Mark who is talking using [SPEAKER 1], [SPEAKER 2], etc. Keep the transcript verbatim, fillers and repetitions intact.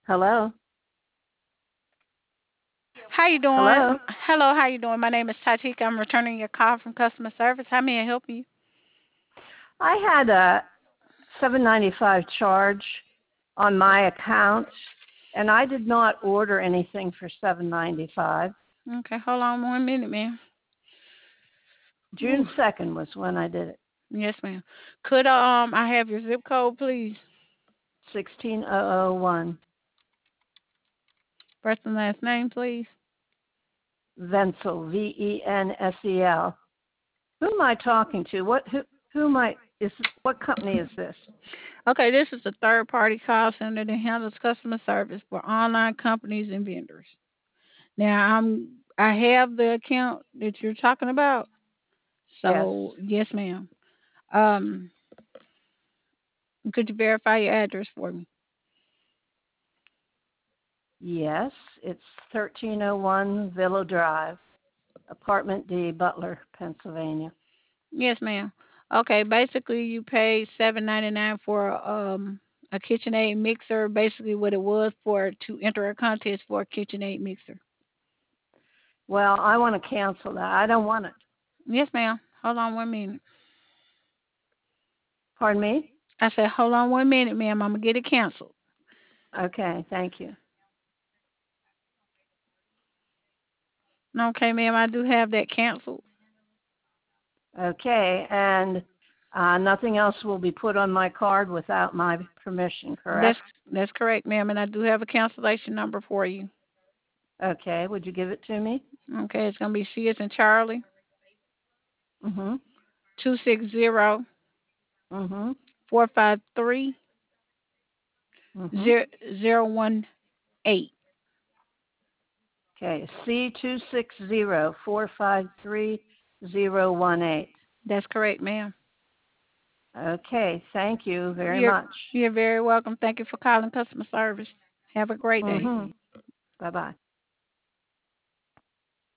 [SPEAKER 1] Hello?
[SPEAKER 2] How you doing?
[SPEAKER 1] Hello?
[SPEAKER 2] Hello, how you doing? My name is Tatika. I'm returning your call from customer service. How may I help you?
[SPEAKER 1] I had a seven ninety-five charge on my account, and I did not order anything for seven ninety-five.
[SPEAKER 2] Okay, hold on one minute, ma'am.
[SPEAKER 1] June
[SPEAKER 2] Ooh,
[SPEAKER 1] second was when I did it.
[SPEAKER 2] yes, ma'am. Could um I have your zip code, please?
[SPEAKER 1] sixteen thousand one.
[SPEAKER 2] First and last name, please.
[SPEAKER 1] Vensel, V E N S E L. Who am I talking to? What who who am I is what company is this?
[SPEAKER 2] Okay, this is a third party call center that handles customer service for online companies and vendors. Now I'm I have the account that you're talking about.
[SPEAKER 1] Yes.
[SPEAKER 2] So yes, ma'am. Um, could you verify your address for me?
[SPEAKER 1] Yes, it's thirteen oh one Willow Drive, Apartment D, Butler, Pennsylvania.
[SPEAKER 2] Yes, ma'am. Okay, basically you paid seven ninety nine for um a KitchenAid mixer, basically what it was for to enter a contest for a KitchenAid mixer.
[SPEAKER 1] Well, I want to cancel that. I don't want it.
[SPEAKER 2] Yes, ma'am. Hold on one minute.
[SPEAKER 1] Pardon me?
[SPEAKER 2] I said, hold on one minute, ma'am. I'm gonna get it canceled.
[SPEAKER 1] Okay, thank you.
[SPEAKER 2] Okay, ma'am, I do have that canceled.
[SPEAKER 1] Okay, and uh, nothing else will be put on my card without my permission,
[SPEAKER 2] That's
[SPEAKER 1] correct?
[SPEAKER 2] that's correct, ma'am, and I do have a cancellation number for you.
[SPEAKER 1] Okay, would you give it to me?
[SPEAKER 2] Okay, it's gonna be C as in Charlie,
[SPEAKER 1] Mhm.
[SPEAKER 2] two six zero
[SPEAKER 1] Mhm.
[SPEAKER 2] four five three
[SPEAKER 1] Mhm.
[SPEAKER 2] zero zero one eight.
[SPEAKER 1] Okay, C two six zero four five three zero one eight.
[SPEAKER 2] That's correct, ma'am.
[SPEAKER 1] Okay, thank you very
[SPEAKER 2] You're
[SPEAKER 1] much.
[SPEAKER 2] you're very welcome. Thank you for calling customer service. Have a great day.
[SPEAKER 1] Mhm. Bye bye.